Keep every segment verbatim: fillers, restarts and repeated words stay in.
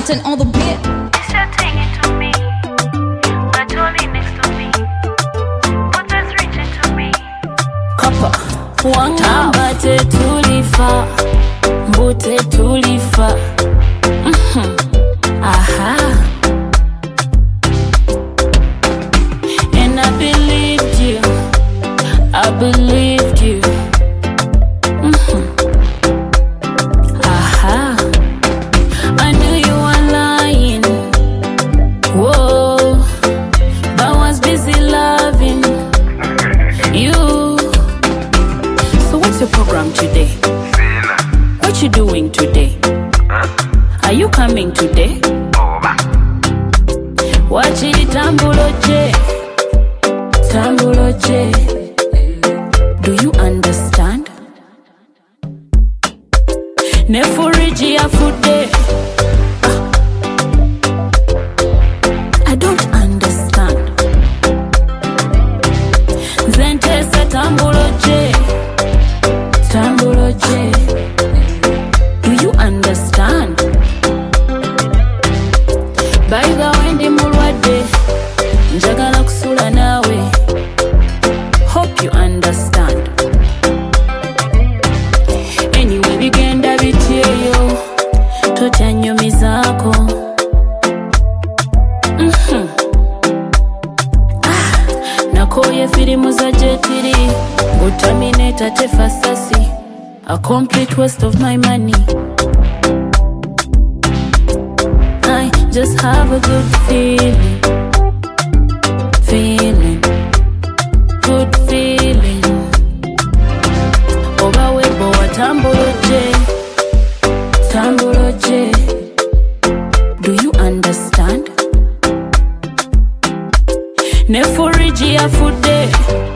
Martin on the beat. It's your thing into me, but only next to me. Put this reach into me. Copper. Wanga bate tulifa, mbute tulifa. Mhm. Aha. And I believed you, I believed you. Mhm. Aha. I knew you were lying. Whoa, but I was busy loving you. So what's your program today? What you doing today? Are you coming today? Wachi tambuloje, tambuloje. Do you understand? Nefuriji ya fude. I don't understand. Zentesa tambuloje, tambuloje. Do you understand? By the way, ndi mulwadde, njagala kusula nawe. Hope you understand. Anyway, bigenda bityeyo, totya nnyumizaako. Mhm. Ah, nakooye firimu za jetiri, Terminator tefasasi. A complete waste of my money. I just have a good feeling, feeling, good feeling. Oba webo wa tambuloje, tambuloje. Do you understand? Nefuriji ya fude.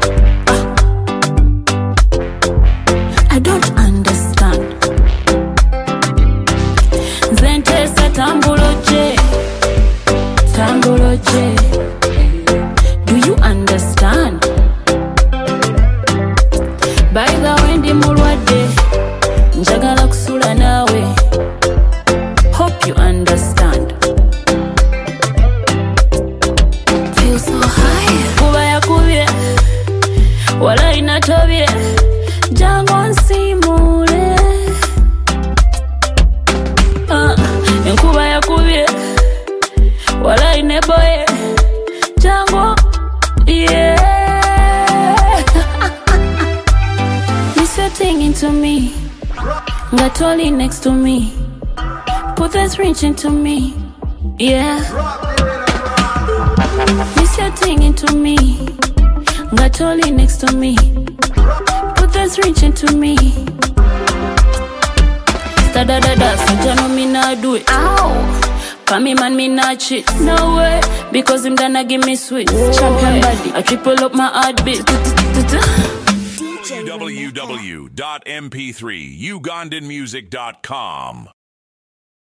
I don't understand. Zentesa tambuloje, tambuloje. Do you understand? By the way, ndi mulwadde, njagala kusula nawe. Hope you understand. Feel so high. Kuba yakubye, wala inatobye. Jango nsimule. Ah, enkuba yakubye, wala ineboye. Jango, yeah. You setting into me, ngatoli next to me. Put this reach into me, yeah. You setting into me, ngatoli next to me. Put this reach into me. Da da da da, so me not do it. Ow, Pami man me not cheat. No way, because him gonna give me sweet. Champion body, I triple up my heartbeat. w w w dot m p three ugandan music dot com